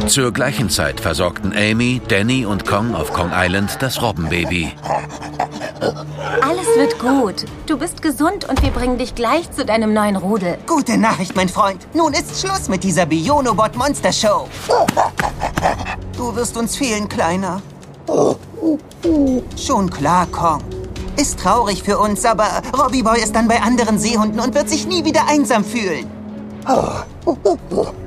Zur gleichen Zeit versorgten Amy, Danny und Kong auf Kong Island das Robbenbaby. Alles wird gut. Du bist gesund und wir bringen dich gleich zu deinem neuen Rudel. Gute Nachricht, mein Freund. Nun ist Schluss mit dieser Bionobot-Monster-Show. Du wirst uns fehlen, Kleiner. Schon klar, Kong. Ist traurig für uns, aber Robbie Boy ist dann bei anderen Seehunden und wird sich nie wieder einsam fühlen.